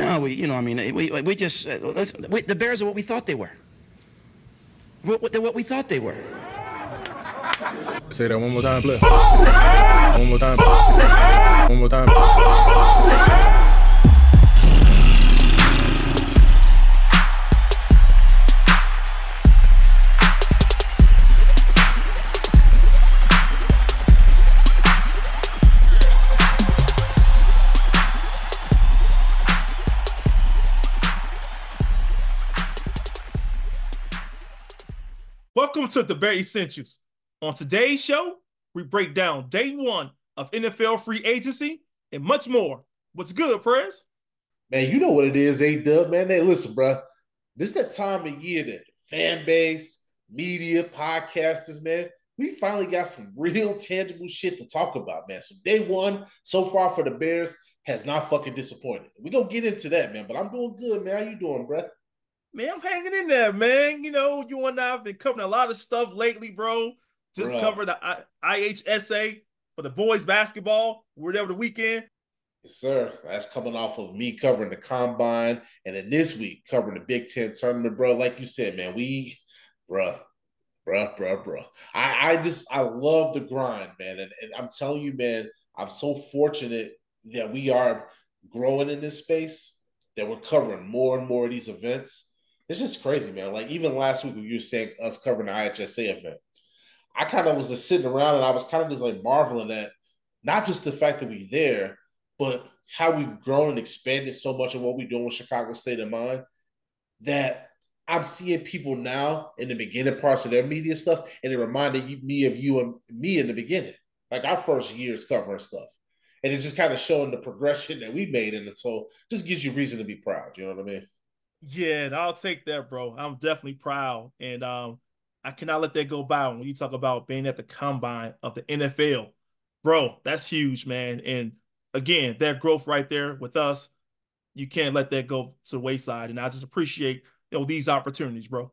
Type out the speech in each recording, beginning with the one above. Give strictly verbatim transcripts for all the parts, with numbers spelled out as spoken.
No, we, you know, I mean, we we just uh, let's, we, the Bears are what we thought they were. What, what, they're what we thought they were. Say that one more time, please. One more time. One more time. Welcome to the Bear Essentials. On today's show, we break down day one of N F L free agency and much more. What's good, Prez? Man, you know what it is, A-Dub, man. Hey, listen, bro. This is that time of year that fan base, media, podcasters, man, we finally got some real tangible shit to talk about, man. So day one, so far for the Bears, has not fucking disappointed. We're going to get into that, man. But I'm doing good, man. How you doing, bro? Man, I'm hanging in there, man. You know, you and I have been covering a lot of stuff lately, bro. Just Bruh. covered the I H S A for the boys basketball. We were there over the weekend. Yes, sir. That's coming off of me covering the combine. And then this week, covering the Big Ten tournament, bro. Like you said, man, we, bruh, bruh, bruh, bruh. I, I just, I love the grind, man. And, and I'm telling you, man, I'm so fortunate that we are growing in this space, that we're covering more and more of these events. It's just crazy, man. Like, even last week when you were saying us covering the I H S A event, I kind of was just sitting around and I was kind of just like marveling at not just the fact that we're there, but how we've grown and expanded so much of what we're doing with Chicago State in mind, that I'm seeing people now in the beginning parts of their media stuff, and it reminded you, me of you and me in the beginning, like our first years covering stuff. And it's just kind of showing the progression that we made in it. So just gives you reason to be proud. You know what I mean? Yeah, and I'll take that, bro. I'm definitely proud. And um, I cannot let that go by when you talk about being at the combine of the N F L. Bro, that's huge, man. And again, that growth right there with us, you can't let that go to the wayside. And I just appreciate, you know, these opportunities, bro.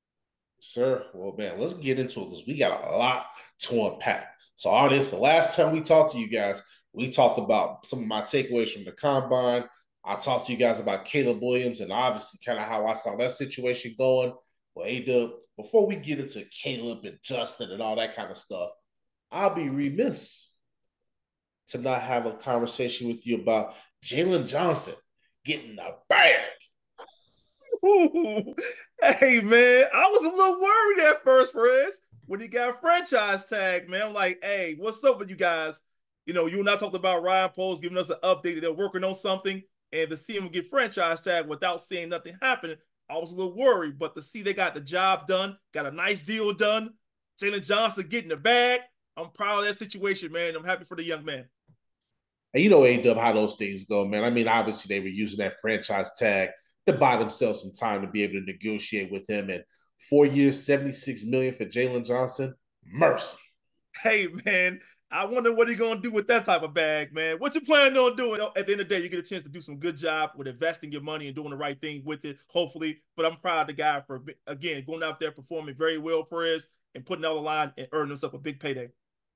Sir, well, man, let's get into it because we got a lot to unpack. So, all this, the last time we talked to you guys, we talked about some of my takeaways from the combine. I talked to you guys about Caleb Williams and obviously kind of how I saw that situation going. Well, A-Dub, before we get into Caleb and Justin and all that kind of stuff, I'll be remiss to not have a conversation with you about Jalen Johnson getting a bag. Ooh. Hey, man, I was a little worried at first, Perez, when he got franchise tag, man. I'm like, hey, what's up with you guys? You know, you and I talked about Ryan Poles giving us an update that they're working on something, and to see him get franchise tag without seeing nothing happen, I was a little worried. But to see they got the job done, got a nice deal done, Jalen Johnson getting the bag, I'm proud of that situation, man. I'm happy for the young man. And you know, A-Dub, how those things go, man. I mean, obviously they were using that franchise tag to buy themselves some time to be able to negotiate with him. And four years, seventy-six million dollars for Jalen Johnson, mercy. Hey, man, I wonder what he's going to do with that type of bag, man. What you planning on doing? At the end of the day, you get a chance to do some good job with investing your money and doing the right thing with it, hopefully. But I'm proud of the guy for, again, going out there performing very well, Perez, and putting out the line and earning himself a big payday.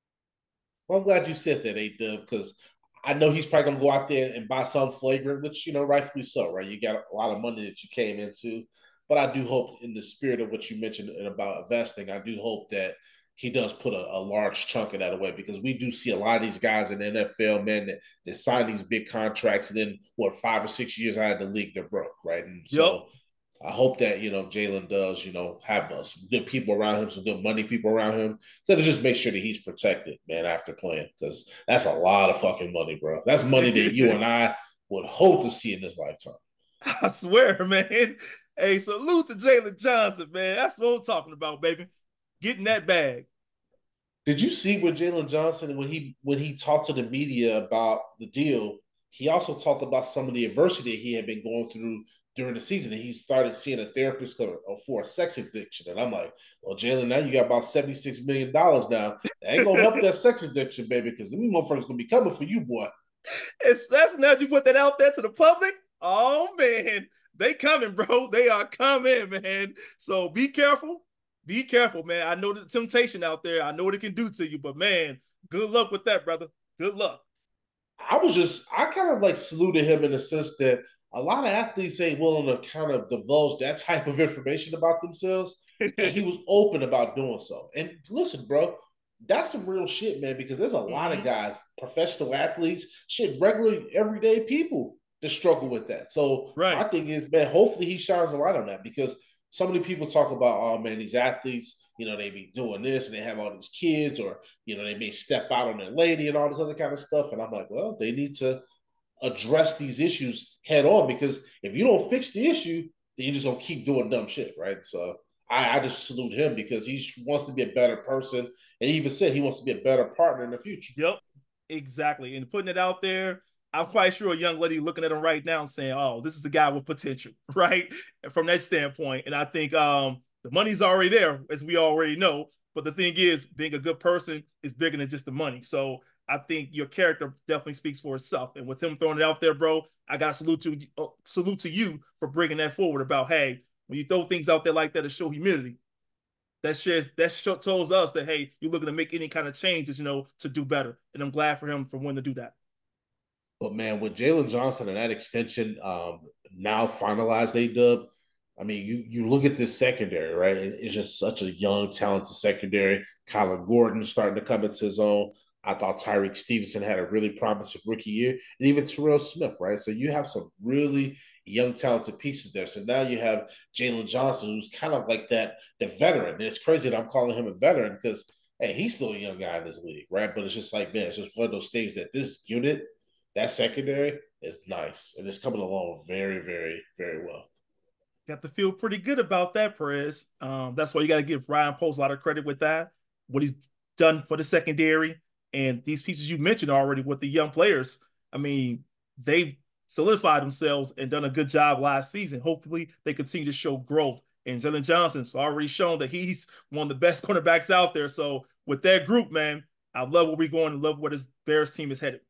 Well, I'm glad you said that, A-Dub, because I know he's probably going to go out there and buy some flagrant, which, you know, rightfully so, right? You got a lot of money that you came into. But I do hope, in the spirit of what you mentioned about investing, I do hope that he does put a, a large chunk of that away, because we do see a lot of these guys in the N F L, man, that, that sign these big contracts, and then, what, five or six years out of the league, they're broke, right? And so yep. I hope that, you know, Jalen does, you know, have uh, some good people around him, some good money people around him, so to just make sure that he's protected, man, after playing, because that's a lot of fucking money, bro. That's money that you and I would hope to see in this lifetime. I swear, man. Hey, salute to Jalen Johnson, man. That's what I'm talking about, baby. Getting that bag. Did you see with Jalen Johnson, when he when he talked to the media about the deal, he also talked about some of the adversity he had been going through during the season, and he started seeing a therapist for a sex addiction. And I'm like, well, Jalen, now you got about seventy-six million dollars now. That ain't going to help that sex addiction, baby, because them motherfuckers going to be coming for you, boy. Especially now that you put that out there to the public. Oh, man. They coming, bro. They are coming, man. So be careful. Be careful, man. I know the temptation out there. I know what it can do to you, but, man, good luck with that, brother. Good luck. I was just, I kind of like saluted him in the sense that a lot of athletes ain't willing to kind of divulge that type of information about themselves. And he was open about doing so. And listen, bro, that's some real shit, man, because there's a lot Mm-hmm. of guys, professional athletes, shit, regular, everyday people that struggle with that. So my Right. thing is, man, hopefully he shines a light on that because so many people talk about, oh, man, these athletes, you know, they be doing this and they have all these kids or, you know, they may step out on their lady and all this other kind of stuff. And I'm like, well, they need to address these issues head on because if you don't fix the issue, then you're just gonna keep doing dumb shit, right? So I, I just salute him because he wants to be a better person, and he even said he wants to be a better partner in the future. Yep. Exactly. And putting it out there, I'm quite sure a young lady looking at him right now and saying, "Oh, this is a guy with potential," right? From that standpoint, and I think um, the money's already there, as we already know. But the thing is, being a good person is bigger than just the money. So I think your character definitely speaks for itself. And with him throwing it out there, bro, I got to salute to uh, salute to you for bringing that forward. About hey, when you throw things out there like that to show humility, that shares that show, tells us that hey, you're looking to make any kind of changes, you know, to do better. And I'm glad for him for wanting to do that. But man, with Jalen Johnson and that extension um, now finalized, A Dub. I mean, you you look at this secondary, right? It's just such a young, talented secondary. Kyler Gordon starting to come into his own. I thought Tyreek Stevenson had a really promising rookie year, and even Terrell Smith, right? So you have some really young, talented pieces there. So now you have Jalen Johnson, who's kind of like that, the veteran. And it's crazy that I'm calling him a veteran because hey, he's still a young guy in this league, right? But it's just like, man, it's just one of those things that this unit, that secondary, is nice. And it's coming along very, very, very well. Got to feel pretty good about that, Perez. Um, that's why you got to give Ryan Post a lot of credit with that, what he's done for the secondary. And these pieces you mentioned already with the young players, I mean, they've solidified themselves and done a good job last season. Hopefully, they continue to show growth. And Jalen Johnson's already shown that he's one of the best cornerbacks out there. So, with that group, man, I love where we're going and love where this Bears team is headed.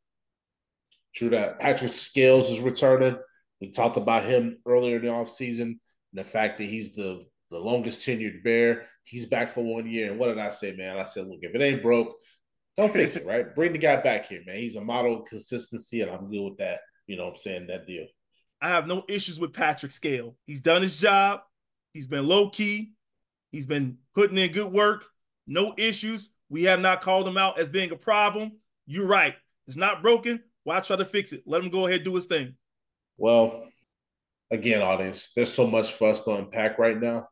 True that. Patrick Scales is returning. We talked about him earlier in the offseason and the fact that he's the, the longest tenured Bear. He's back for one year. And what did I say, man? I said, look, if it ain't broke, don't fix it, right? Bring the guy back here, man. He's a model of consistency, and I'm good with that. You know what I'm saying? That deal. I have no issues with Patrick Scale. He's done his job. He's been low key. He's been putting in good work. No issues. We have not called him out as being a problem. You're right. It's not broken. Why try to fix it? Let him go ahead and do his thing. Well, again, audience, there's so much for us to unpack right now.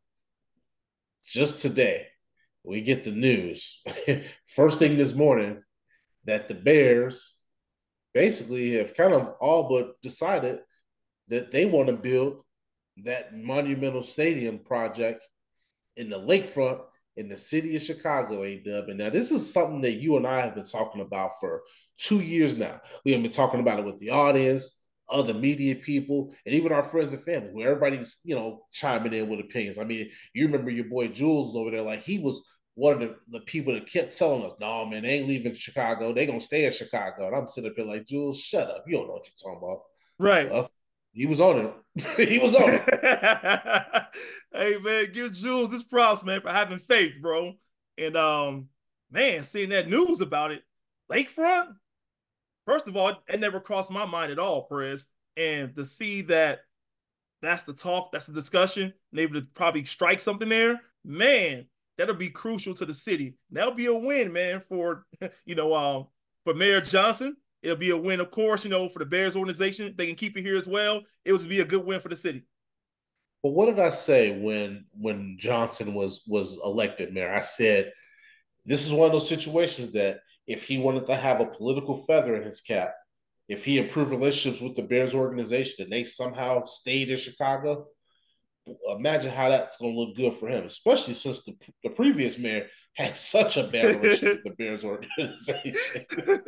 Just today, we get the news, first thing this morning, that the Bears basically have kind of all but decided that they want to build that monumental stadium project in the lakefront in the city of Chicago, A-Dub. And now this is something that you and I have been talking about for two years now. We have been talking about it with the audience, other media people, and even our friends and family, where everybody's, you know, chiming in with opinions. I mean, you remember your boy Jules over there, like he was one of the, the people that kept telling us, no, man, they ain't leaving Chicago. They gonna stay in Chicago. And I'm sitting up here like, Jules, shut up. You don't know what you're talking about. Right. Well, he was on it. He was on it. Hey, man, give Jules his props, man, for having faith, bro. And, um, man, seeing that news about it, lakefront, first of all, it never crossed my mind at all, Perez. And to see that that's the talk, that's the discussion, and able to probably strike something there, man, that'll be crucial to the city. That'll be a win, man, for, you know, um, for Mayor Johnson. It'll be a win, of course, you know, for the Bears organization. They can keep it here as well. It would be a good win for the city. But what did I say when when Johnson was was elected mayor? I said this is one of those situations that if he wanted to have a political feather in his cap, if he improved relationships with the Bears organization and they somehow stayed in Chicago, imagine how that's going to look good for him, especially since the, the previous mayor had such a bad relationship with the Bears organization.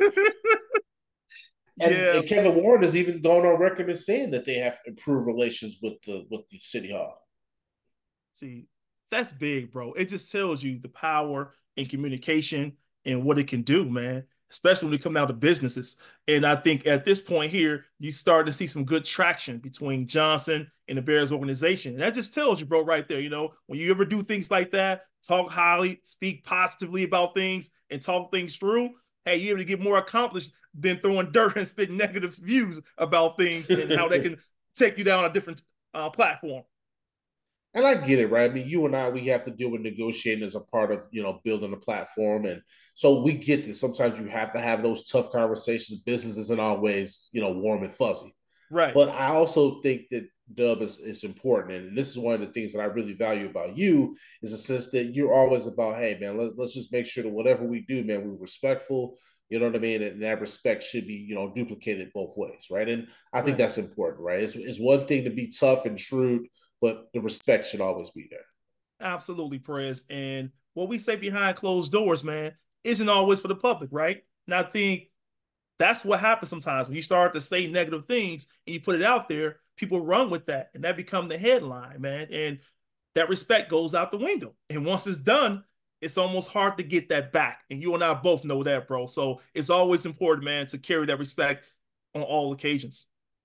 And, yeah. and Kevin Warren has even gone on record as saying that they have improved relations with the with the city hall. See, that's big, bro. It just tells you the power in communication and what it can do, man, especially when it comes down to businesses. And I think at this point here, you start to see some good traction between Johnson and the Bears organization. And that just tells you, bro, right there, you know, when you ever do things like that, talk highly, speak positively about things and talk things through, hey, you're able to get more accomplished than throwing dirt and spitting negative views about things and how they can take you down a different uh, platform. And I get it, right? I mean, you and I, we have to deal with negotiating as a part of, you know, building a platform. And so we get that sometimes you have to have those tough conversations. Business isn't always, you know, warm and fuzzy. Right. But I also think that Dub is, is important. And this is one of the things that I really value about you is the sense that you're always about, hey, man, let, let's just make sure that whatever we do, man, we're respectful. You know what I mean? And that respect should be, you know, duplicated both ways, right? And I think right. that's important, right? It's, it's one thing to be tough and shrewd, but the respect should always be there. Absolutely, Perez. And what we say behind closed doors, man, isn't always for the public, right? And I think that's what happens sometimes when you start to say negative things and you put it out there, people run with that and that become the headline, man. And that respect goes out the window. And once it's done, it's almost hard to get that back. And you and I both know that, bro. So it's always important, man, to carry that respect on all occasions.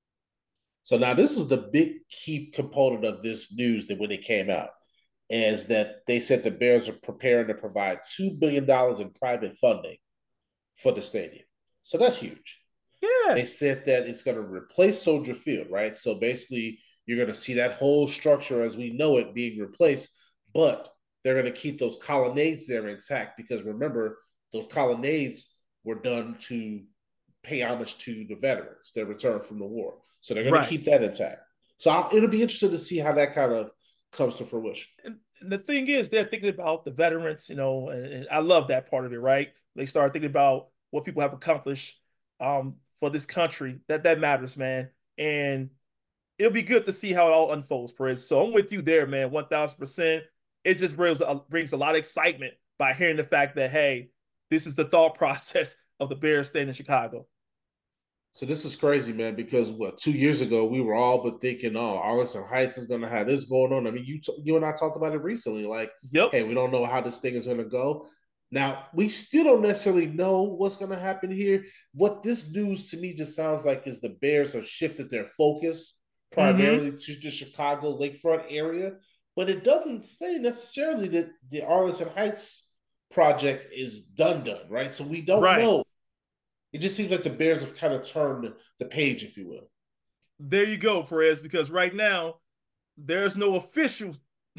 So now this is the big key component of this news that when it came out is that they said the Bears are preparing to provide two billion dollars in private funding for the stadium. So that's huge. Yeah. They said that it's going to replace Soldier Field, right? So basically you're going to see that whole structure as we know it being replaced, but they're going to keep those colonnades there intact because remember, those colonnades were done to pay homage to the veterans that returned from the war. So they're going right. to keep that intact. So I'll, it'll be interesting to see how that kind of comes to fruition. And, and the thing is, they're thinking about the veterans, you know, and, and I love that part of it, right? They start thinking about what people have accomplished um, for this country. That that matters, man. And it'll be good to see how it all unfolds, Perez. So I'm with you there, man, one thousand percent. It just brings a, brings a lot of excitement by hearing the fact that, hey, this is the thought process of the Bears staying in Chicago. So this is crazy, man, because what, two years ago, we were all but thinking, oh, Arlington Heights is going to have this going on. I mean, you t- you and I talked about it recently, like, yep. hey, we don't know how this thing is going to go. Now, we still don't necessarily know what's going to happen here. What this news to me just sounds like is the Bears have shifted their focus primarily mm-hmm. to the Chicago lakefront area, but it doesn't say necessarily that the Arlington Heights project is done done, right? So we don't right. know. It just seems like the Bears have kind of turned the page, if you will. There you go, Perez, because right now there's no official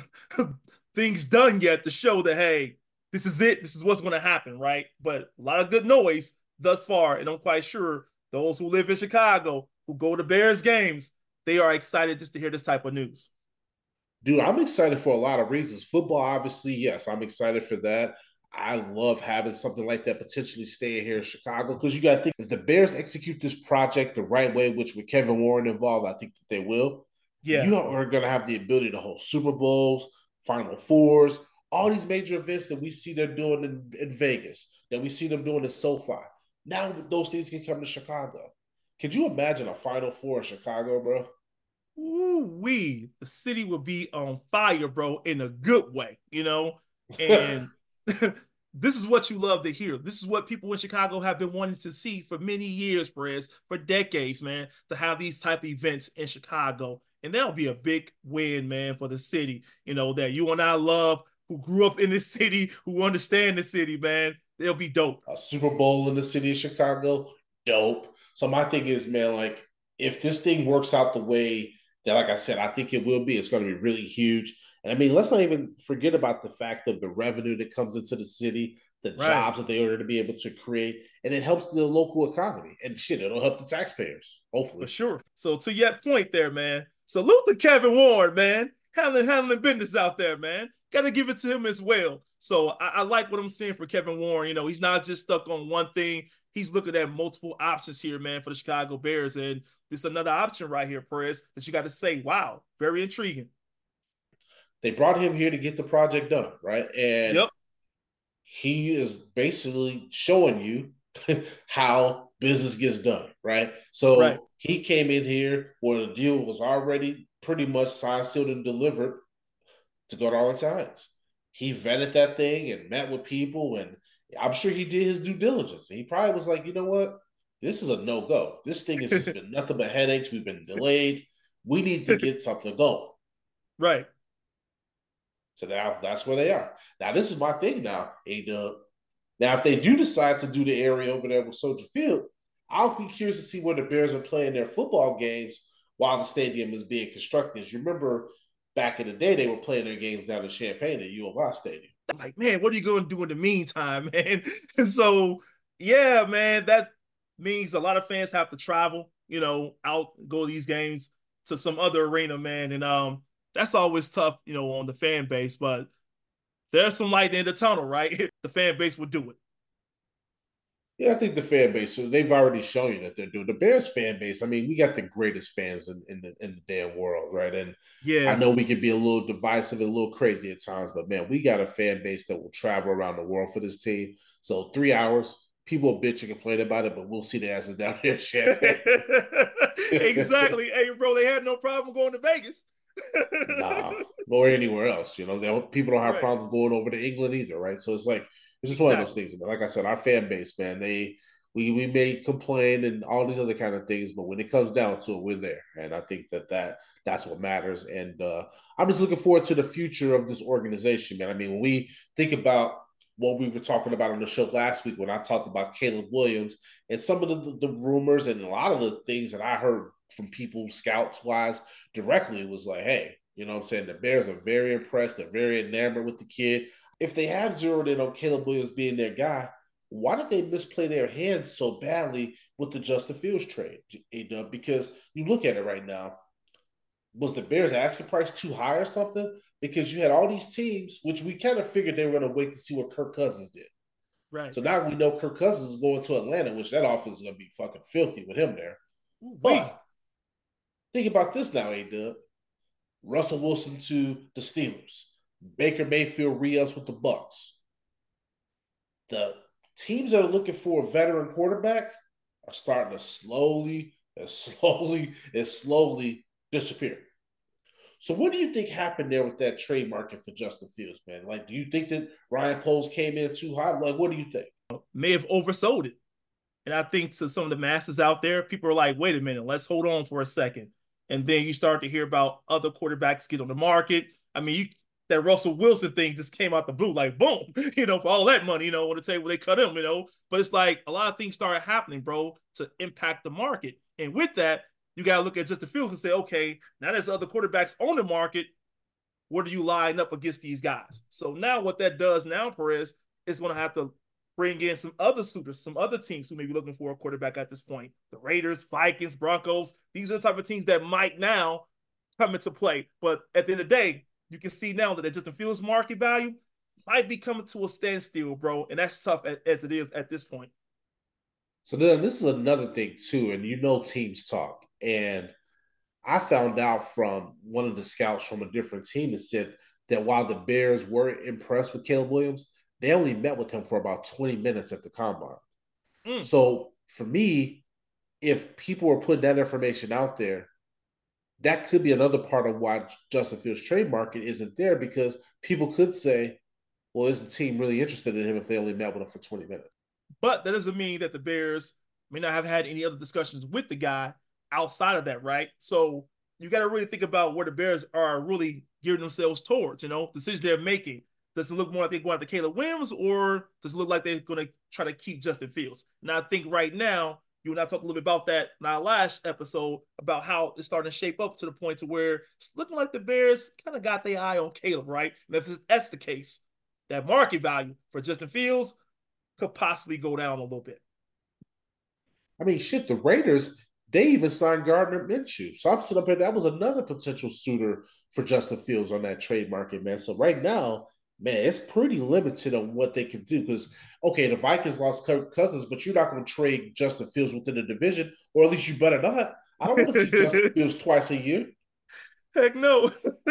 things done yet to show that, hey, this is it. This is what's going to happen, right? But a lot of good noise thus far, and I'm quite sure those who live in Chicago, who go to Bears games, they are excited just to hear this type of news. Dude, I'm excited for a lot of reasons. Football, obviously, yes, I'm excited for that. I love having something like that potentially staying here in Chicago because you got to think if the Bears execute this project the right way, which with Kevin Warren involved, I think that they will. Yeah, you are going to have the ability to host Super Bowls, Final Fours, all these major events that we see them doing in, in Vegas, that we see them doing in SoFi. Now those things can come to Chicago. Could you imagine a Final Four in Chicago, bro? Ooh-wee. The city would be on fire, bro, in a good way, you know? And this is what you love to hear. This is what people in Chicago have been wanting to see for many years, Perez, for decades, man, to have these type of events in Chicago. And that'll be a big win, man, for the city, you know, that you and I love, who grew up in this city, who understand the city, man. They'll be dope. A Super Bowl in the city of Chicago, dope. So my thing is, man, like, if this thing works out the way that, like I said, I think it will be, it's going to be really huge. And I mean, let's not even forget about the fact of the revenue that comes into the city, the right. jobs that they are to be able to create, and it helps the local economy. And shit, it'll help the taxpayers, hopefully. For sure. So to your point there, man, salute to Kevin Warren, man. Handling, handling business out there, man. Got to give it to him as well. So I, I like what I'm seeing for Kevin Warren. You know, he's not just stuck on one thing. He's looking at multiple options here, man, for the Chicago Bears. And this is another option right here, Perez, that you got to say, wow, very intriguing. They brought him here to get the project done, right? And yep. he is basically showing you how business gets done, right? So right. he came in here where the deal was already pretty much signed, sealed, and delivered to go to Arlington Heights. He vetted that thing and met with people, and I'm sure he did his due diligence. And he probably was like, you know what? This is a no-go. This thing has just been nothing but headaches. We've been delayed. We need to get something going. Right. So now that's where they are. Now, this is my thing now, A-Dub. Now, if they do decide to do the area over there with Soldier Field, I'll be curious to see where the Bears are playing their football games while the stadium is being constructed. You remember back in the day, they were playing their games down in Champaign at U of I Stadium. I'm like, man, what are you going to do in the meantime, man? And so, yeah, man, that means a lot of fans have to travel, you know, out, go to these games to some other arena, man. And um, that's always tough, you know, on the fan base. But there's some light in the tunnel, right? The fan base would do it. Yeah, I think the fan base, so they've already shown you that they're doing. The Bears fan base, I mean, we got the greatest fans in, in the in the damn world, right? And yeah, I know we can be a little divisive and a little crazy at times, but man, we got a fan base that will travel around the world for this team. So three hours, people bitch and complain about it, but we'll see the asses down here in Champaign. Exactly. Hey, bro, they had no problem going to Vegas. Nah, or anywhere else. You know, they don't, people don't have right. problems going over to England either, right? So it's like it's just exactly. one of those things. Man. Like I said, our fan base, man, they we we may complain and all these other kind of things, but when it comes down to it, we're there, and I think that that that's what matters. And uh, I'm just looking forward to the future of this organization, man. I mean, when we think about what we were talking about on the show last week, when I talked about Caleb Williams and some of the, the rumors and a lot of the things that I heard from people scouts wise directly, was like, hey, you know what I'm saying? The Bears are very impressed. They're very enamored with the kid. If they have zeroed in on Caleb Williams being their guy, why did they misplay their hands so badly with the Justin Fields trade? Because you look at it right now, was the Bears asking price too high or something? Because you had all these teams, which we kind of figured they were going to wait to see what Kirk Cousins did. Right. So now we know Kirk Cousins is going to Atlanta, which that offense is going to be fucking filthy with him there. Ooh, but wait. Think about this now, A-Dub. Russell Wilson to the Steelers. Baker Mayfield re-ups with the Bucks. The teams that are looking for a veteran quarterback are starting to slowly and slowly and slowly disappear. So what do you think happened there with that trade market for Justin Fields, man? Like, do you think that Ryan Poles came in too high? Like, what do you think? May have oversold it. And I think to some of the masses out there, people are like, wait a minute, let's hold on for a second. And then you start to hear about other quarterbacks get on the market. I mean, you, that Russell Wilson thing just came out the blue, like, boom, you know, for all that money, you know, on the table, they cut him, you know. But it's like a lot of things started happening, bro, to impact the market. And with that, you got to look at Justin Fields and say, okay, now there's other quarterbacks on the market. Where do you line up against these guys? So now what that does now, Perez, is going to have to bring in some other suitors, some other teams who may be looking for a quarterback at this point. The Raiders, Vikings, Broncos. These are the type of teams that might now come into play. But at the end of the day, you can see now that the Justin Fields market value might be coming to a standstill, bro. And that's tough as it is at this point. So then this is another thing too, and you know teams talk. And I found out from one of the scouts from a different team that said that while the Bears were impressed with Caleb Williams, they only met with him for about twenty minutes at the combine. Mm. So for me, if people were putting that information out there, that could be another part of why Justin Fields' trade market isn't there, because people could say, well, is the team really interested in him if they only met with him for twenty minutes? But that doesn't mean that the Bears may not have had any other discussions with the guy outside of that, right? So you got to really think about where the Bears are really gearing themselves towards, you know, decisions they're making. Does it look more like they're going after Caleb Williams, or does it look like they're going to try to keep Justin Fields? And I think right now, you and I talked a little bit about that in our last episode about how it's starting to shape up to the point to where it's looking like the Bears kind of got their eye on Caleb, right? And if that's the case, that market value for Justin Fields could possibly go down a little bit. I mean, shit, the Raiders, they even signed Gardner Minshew. So I'm sitting up here, that was another potential suitor for Justin Fields on that trade market, man. So right now, man, it's pretty limited on what they can do because, okay, the Vikings lost Kirk Cousins, but you're not going to trade Justin Fields within the division, or at least you better not. I don't want to see Justin Fields twice a year. Heck no.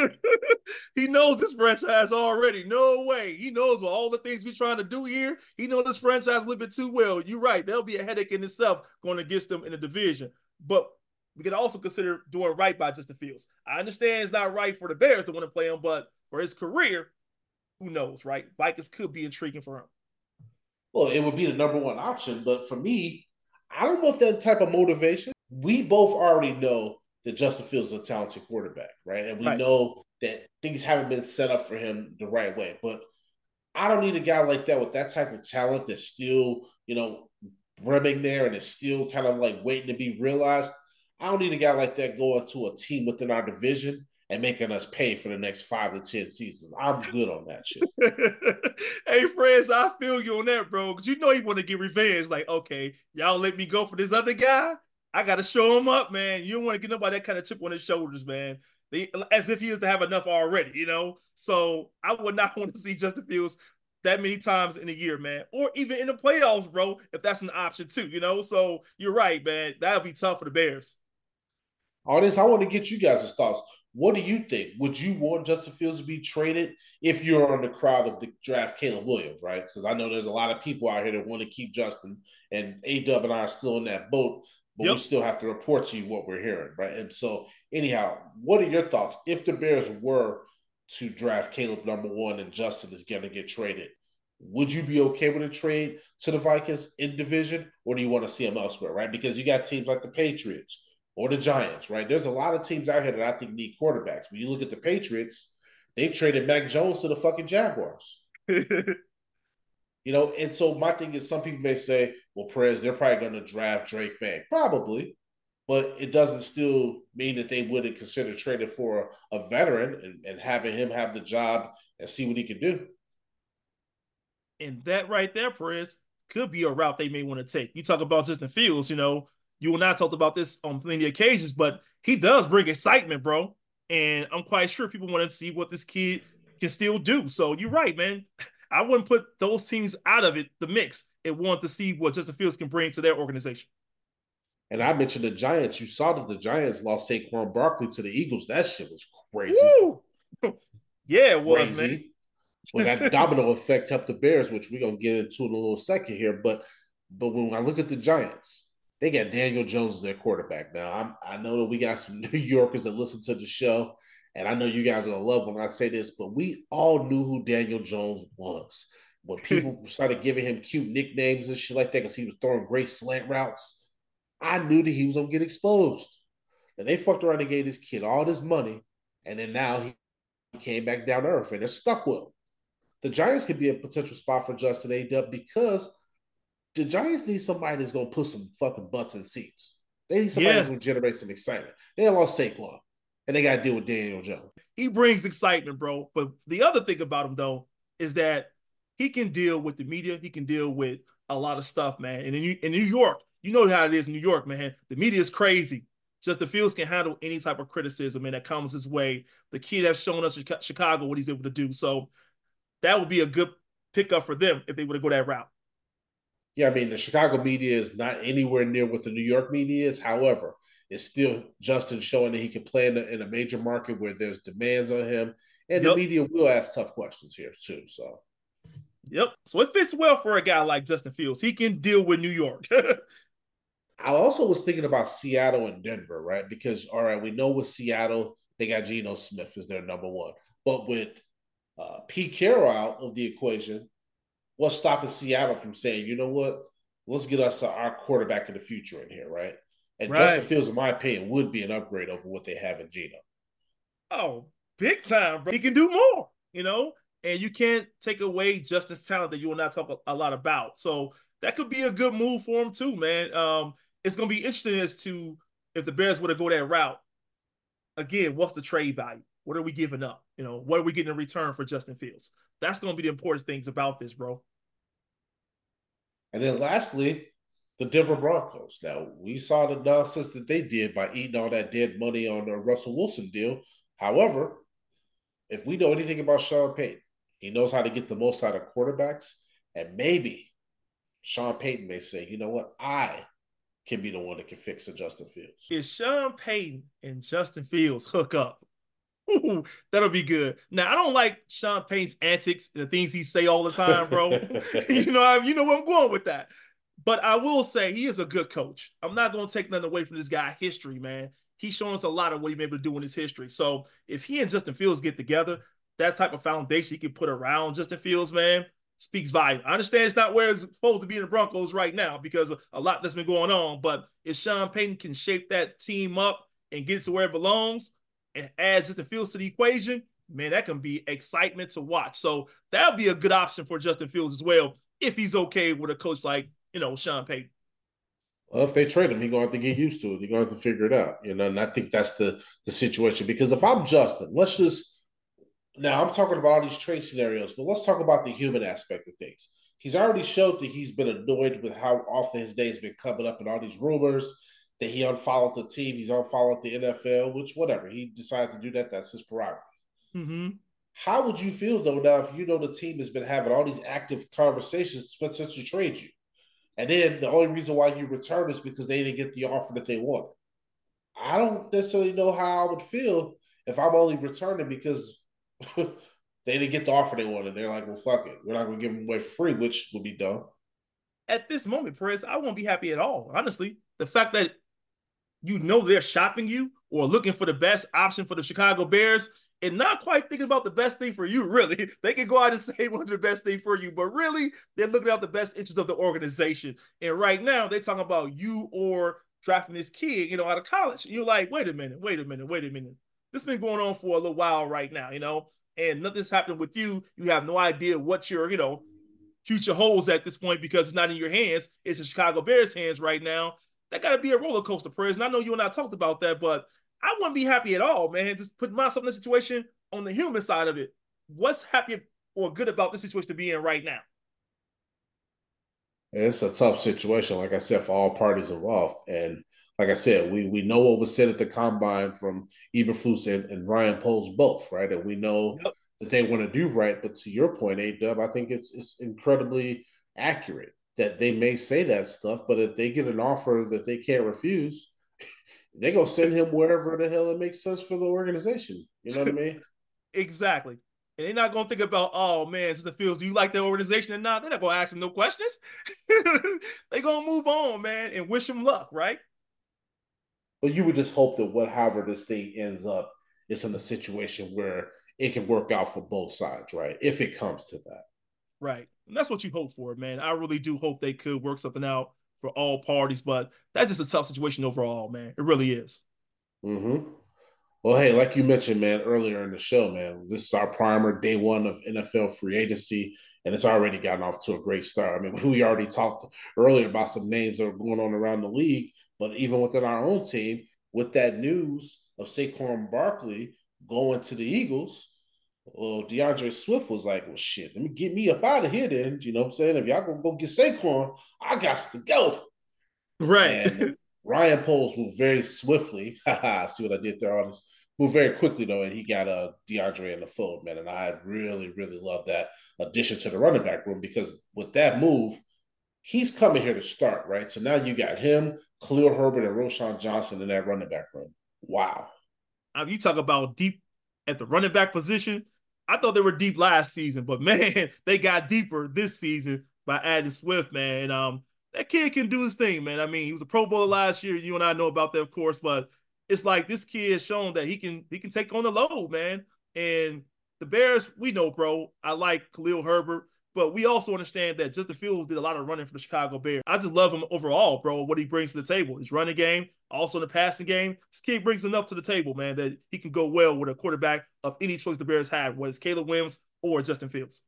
He knows this franchise already. No way. He knows what all the things we're trying to do here. He knows this franchise a little bit too well. You're right. There'll be a headache in itself going against them in the division. But we can also consider doing right by Justin Fields. I understand it's not right for the Bears to want to play him, but for his career, who knows, right? Vikings could be intriguing for him. Well, it would be the number one option, but for me, I don't want that type of motivation. We both already know that Justin Fields is a talented quarterback, right? And we right. know that things haven't been set up for him the right way. But I don't need a guy like that with that type of talent that's still, you know, brimming there and is still kind of like waiting to be realized. I don't need a guy like that going to a team within our division and making us pay for the next five to ten seasons. I'm good on that shit. Hey, friends, I feel you on that, bro. Because you know you want to get revenge. Like, okay, y'all let me go for this other guy. I got to show him up, man. You don't want to get nobody that kind of chip on his shoulders, man. They, as if he is to have enough already, you know? So I would not want to see Justin Fields that many times in a year, man. Or even in the playoffs, bro, if that's an option too, you know? So you're right, man. That would be tough for the Bears. All this, I want to get you guys' thoughts. What do you think? Would you want Justin Fields to be traded if you're on the crowd of the draft Caleb Williams, right? Because I know there's a lot of people out here that want to keep Justin, and A-Dub and I are still in that boat, but yep. we still have to report to you what we're hearing, right? And so, anyhow, what are your thoughts? If the Bears were to draft Caleb number one and Justin is going to get traded, would you be okay with a trade to the Vikings in division, or do you want to see them elsewhere, right? Because you got teams like the Patriots or the Giants, right? There's a lot of teams out here that I think need quarterbacks. When you look at the Patriots, they traded Mac Jones to the fucking Jaguars. You know, and so my thing is, some people may say, well, Perez, they're probably going to draft Drake May. Probably, but it doesn't still mean that they wouldn't consider trading for a, a veteran and, and having him have the job and see what he can do. And that right there, Perez, could be a route they may want to take. You talk about Justin Fields, you know, you and I talked about this on plenty of occasions, but he does bring excitement, bro. And I'm quite sure people want to see what this kid can still do. So you're right, man. I wouldn't put those teams out of it, the mix, and want to see what Justin Fields can bring to their organization. And I mentioned the Giants. You saw that the Giants lost Saquon Barkley to the Eagles. That shit was crazy. Woo! Yeah, it was, crazy. Man. Well, that domino effect helped the Bears, which we're going to get into in a little second here. But but when I look at the Giants, they got Daniel Jones as their quarterback. Now, I'm, I know that we got some New Yorkers that listen to the show, and I know you guys are going to love when I say this, but we all knew who Daniel Jones was. When people started giving him cute nicknames and shit like that because he was throwing great slant routes, I knew that he was going to get exposed. And they fucked around and gave this kid all this money, and then now he came back down to earth, and they're stuck with him. The Giants could be a potential spot for Justin A-Dub because the Giants need somebody that's going to put some fucking butts in seats. They need somebody yeah. that's going to generate some excitement. They lost Saquon, and they got to deal with Daniel Jones. He brings excitement, bro. But the other thing about him, though, is that he can deal with the media. He can deal with a lot of stuff, man. And in, in New York, you know how it is in New York, man. The media is crazy. Justin Fields can handle any type of criticism, and that comes his way. The kid has shown us in Chicago what he's able to do. So that would be a good pickup for them if they were to go that route. Yeah, I mean, the Chicago media is not anywhere near what the New York media is. However, it's still Justin showing that he can play in a, in a major market where there's demands on him. And yep. the media will ask tough questions here, too. So, Yep. So it fits well for a guy like Justin Fields. He can deal with New York. I also was thinking about Seattle and Denver, right? Because, all right, we know with Seattle, they got Geno Smith as their number one. But with uh, Pete Carroll out of the equation, what's stopping Seattle from saying, you know what, let's get us our quarterback in the future in here, right? And right. Justin Fields, in my opinion, would be an upgrade over what they have in Geno. Oh, big time, bro. He can do more, you know? And you can't take away Justin's talent that you will not talk a, a lot about. So that could be a good move for him too, man. Um, it's going to be interesting as to if the Bears were to go that route. Again, what's the trade value? What are we giving up? You know, what are we getting in return for Justin Fields? That's going to be the important things about this, bro. And then lastly, the Denver Broncos. Now, we saw the nonsense that they did by eating all that dead money on the Russell Wilson deal. However, if we know anything about Sean Payton, he knows how to get the most out of quarterbacks. And maybe Sean Payton may say, you know what, I can be the one that can fix the Justin Fields. If Sean Payton and Justin Fields hook up, ooh, that'll be good. Now, I don't like Sean Payton's antics, the things he say all the time, bro. you know, I, you know where I'm going with that. But I will say he is a good coach. I'm not going to take nothing away from this guy's history, man. He's shown us a lot of what he's been able to do in his history. So if he and Justin Fields get together, that type of foundation he can put around Justin Fields, man, speaks volume. I understand it's not where it's supposed to be in the Broncos right now because of a lot that's been going on. But if Sean Payton can shape that team up and get it to where it belongs and add Justin Fields to the equation, man, that can be excitement to watch. So that'll be a good option for Justin Fields as well if he's okay with a coach like, you know, Sean Payton. Well, if they trade him, he's going to have to get used to it. He's going to have to figure it out, you know. And I think that's the the situation. Because if I'm Justin, let's just now I'm talking about all these trade scenarios, but let's talk about the human aspect of things. He's already showed that he's been annoyed with how often his day's been coming up and all these rumors that he unfollowed the team, he's unfollowed the N F L, which whatever he decided to do that, that's his prerogative. Mm-hmm. How would you feel though now if you know the team has been having all these active conversations since to trade you? And then the only reason why you return is because they didn't get the offer that they wanted. I don't necessarily know how I would feel if I'm only returning because they didn't get the offer they wanted. They're like, well, fuck it. We're not going to give them away free, which would be dumb. At this moment, Perez, I won't be happy at all. Honestly, the fact that you know they're shopping you or looking for the best option for the Chicago Bears and not quite thinking about the best thing for you, really. They can go out and say what's the best thing for you, but really, they're looking out the best interest of the organization. And right now, they're talking about you or drafting this kid, you know, out of college. And you're like, wait a minute, wait a minute, wait a minute. This has been going on for a little while right now, you know, and nothing's happening with you. You have no idea what your, you know, future holds at this point because it's not in your hands. It's in Chicago Bears' hands right now. That got to be a roller coaster, Perez. And I know you and I talked about that, but I wouldn't be happy at all, man. Just put myself in the situation on the human side of it. What's happy or good about this situation to be in right now? It's a tough situation, like I said, for all parties involved. And like I said, we we know what was said at the combine from Eberflus and, and Ryan Poles both, right? And we know Yep. that they want to do right. But to your point, A-Dub, I think it's it's incredibly accurate that they may say that stuff, but if they get an offer that they can't refuse, they go send him wherever the hell it makes sense for the organization. You know what I mean? Exactly. And they're not going to think about, oh, man, Justin Fields, do you like the organization or not? They're not going to ask him no questions. They're going to move on, man, and wish him luck, right? But you would just hope that whatever this thing ends up is in a situation where it can work out for both sides, right? If it comes to that. Right. And that's what you hope for, man. I really do hope they could work something out for all parties, but that's just a tough situation overall, man. It really is. Mm-hmm. Well, hey, like you mentioned, man, earlier in the show, man, this is our primer, day one of N F L free agency, and it's already gotten off to a great start. I mean, we already talked earlier about some names that are going on around the league, but even within our own team, with that news of Saquon Barkley going to the Eagles, well, DeAndre Swift was like, well, shit, let me get me up out of here then. You know what I'm saying? If y'all gonna go get Saquon, I got to go. Right. And Ryan Poles moved very swiftly. See what I did there, artist? Moved very quickly though, and he got uh, DeAndre in the fold, man. And I really, really love that addition to the running back room because with that move, he's coming here to start, right? So now you got him, Khalil Herbert, and Roschon Johnson in that running back room. Wow. I mean, you talk about deep at the running back position. I thought they were deep last season, but man, they got deeper this season by adding Swift, man. And, um, that kid can do his thing, man. I mean, he was a Pro Bowler last year. You and I know about that, of course, but it's like this kid has shown that he can he can take on the load, man. And the Bears, we know, bro. I like Khalil Herbert, but we also understand that Justin Fields did a lot of running for the Chicago Bears. I just love him overall, bro. What he brings to the table, his running game, also in the passing game. This kid brings enough to the table, man, that he can go well with a quarterback of any choice the Bears have, whether it's Caleb Williams or Justin Fields.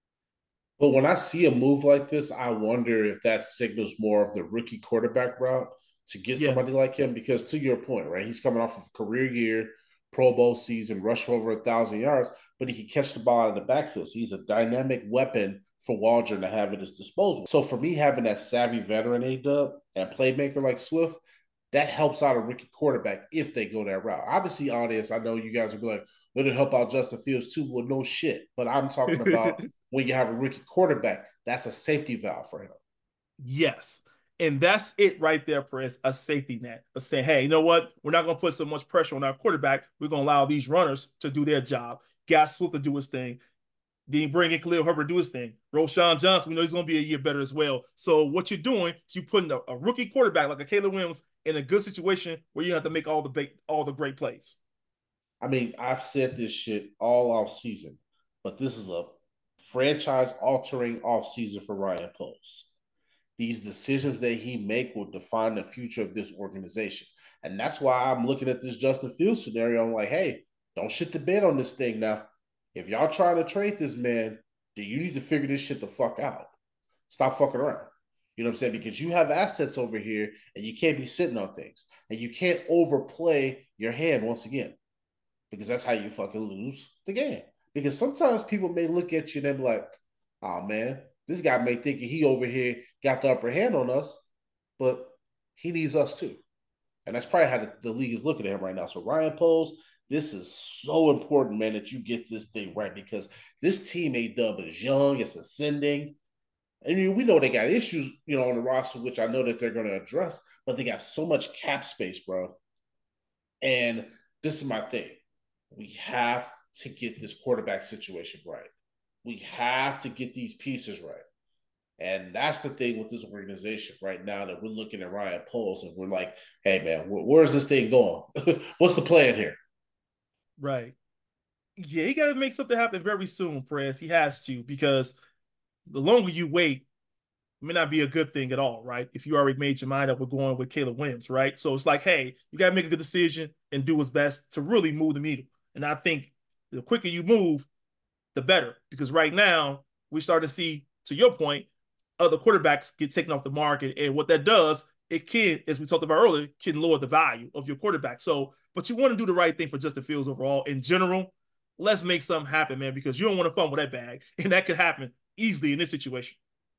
But when I see a move like this, I wonder if that signals more of the rookie quarterback route to get Yeah. somebody like him. Because to your point, right, he's coming off of a career year, Pro Bowl season, rush over a thousand yards, but he can catch the ball out of the backfield. So he's a dynamic weapon for Waldron to have at his disposal. So for me, having that savvy veteran A-Dub and playmaker like Swift, that helps out a rookie quarterback if they go that route. Obviously, audience, I know you guys will be like, it'll help out Justin Fields too. Well, no shit. But I'm talking about when you have a rookie quarterback, that's a safety valve for him. Yes. And that's it right there, Perez, a safety net. A saying, hey, you know what? We're not going to put so much pressure on our quarterback. We're going to allow these runners to do their job. Got Swift to do his thing. Then bring in Khalil Herbert to do his thing. Roschon Johnson, we know he's going to be a year better as well. So what you're doing is you're putting a, a rookie quarterback like a Caleb Williams in a good situation where you have to make all the all the great plays. I mean, I've said this shit all off season, but this is a franchise-altering off season for Ryan Poles. These decisions that he make will define the future of this organization. And that's why I'm looking at this Justin Fields scenario. I'm like, hey, don't shit the bed on this thing now. If y'all trying to trade this man, then you need to figure this shit the fuck out. Stop fucking around. You know what I'm saying? Because you have assets over here and you can't be sitting on things. And you can't overplay your hand once again. Because that's how you fucking lose the game. Because sometimes people may look at you and they be like, oh man, this guy may think he over here got the upper hand on us, but he needs us too. And that's probably how the, the league is looking at him right now. So Ryan Poles, this is so important, man, that you get this thing right because this team A-Dub is young, it's ascending. And we know they got issues, you know, on the roster, which I know that they're going to address, but they got so much cap space, bro. And this is my thing. We have to get this quarterback situation right. We have to get these pieces right. And that's the thing with this organization right now that we're looking at Ryan Poles and we're like, hey, man, where, where's this thing going? What's the plan here? Right. Yeah, he got to make something happen very soon, Perez. He has to because the longer you wait, it may not be a good thing at all, right? If you already made your mind up with going with Caleb Williams, right? So it's like, hey, you got to make a good decision and do what's best to really move the needle. And I think the quicker you move, the better. Because right now, we start to see, to your point, other quarterbacks get taken off the market. And what that does, it can, as we talked about earlier, can lower the value of your quarterback. So, but you want to do the right thing for Justin Fields overall. In general, let's make something happen, man, because you don't want to fumble that bag. And that could happen easily in this situation.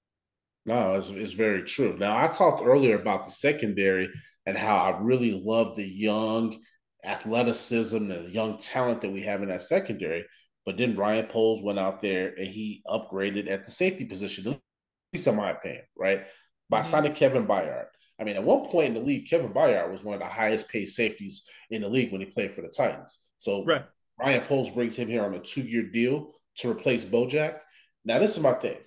No, it's, it's very true. Now, I talked earlier about the secondary and how I really love the young athleticism and the young talent that we have in that secondary. But then Ryan Poles went out there and he upgraded at the safety position, at least in my opinion, right? By mm-hmm. signing Kevin Byard. I mean, at one point in the league, Kevin Byard was one of the highest paid safeties in the league when he played for the Titans. So right. Ryan Poles brings him here on a two-year deal to replace Bojack. Now, this is my thing.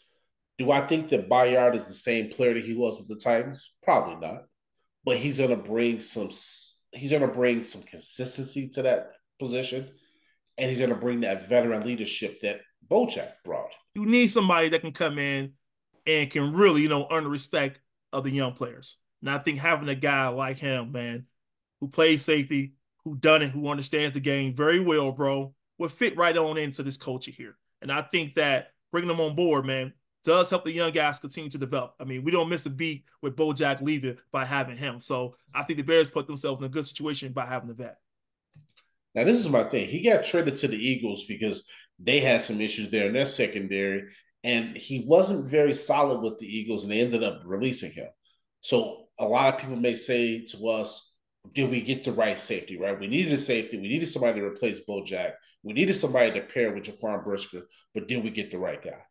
Do I think that Byard is the same player that he was with the Titans? Probably not. But he's going to bring some he's going to bring some consistency to that position, and he's going to bring that veteran leadership that Bojack brought. You need somebody that can come in and can really, you know, earn the respect of the young players. And I think having a guy like him, man, who plays safety, who done it, who understands the game very well, bro, will fit right on into this culture here. And I think that bringing them on board, man, does help the young guys continue to develop. I mean, we don't miss a beat with Bojack leaving by having him. So I think the Bears put themselves in a good situation by having the vet. Now, this is my thing. He got traded to the Eagles because they had some issues there in their secondary, and he wasn't very solid with the Eagles, and they ended up releasing him. So a lot of people may say to us, did we get the right safety, right? We needed a safety. We needed somebody to replace Bojack. We needed somebody to pair with Jaquan Brisker, but did we get the right guy?